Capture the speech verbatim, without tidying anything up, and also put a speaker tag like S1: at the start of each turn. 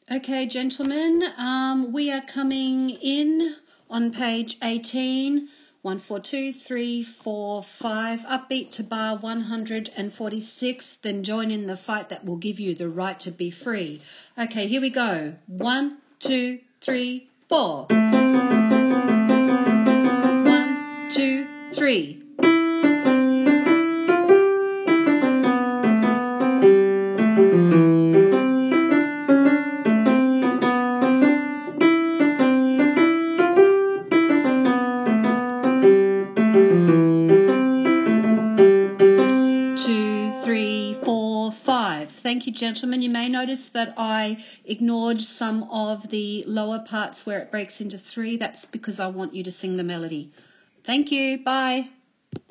S1: Okay, gentlemen, um, we are coming in on page eighteen, one, four, two, three, four, five, upbeat to bar one hundred forty-six, then join in the fight that will give you the right to be free. Okay, here we go. One, two, three, four. One, two, three. Two, three, four, five. Thank you, gentlemen. You may notice that I ignored some of the lower parts where it breaks into three. That's because I want you to sing the melody. Thank you. Bye.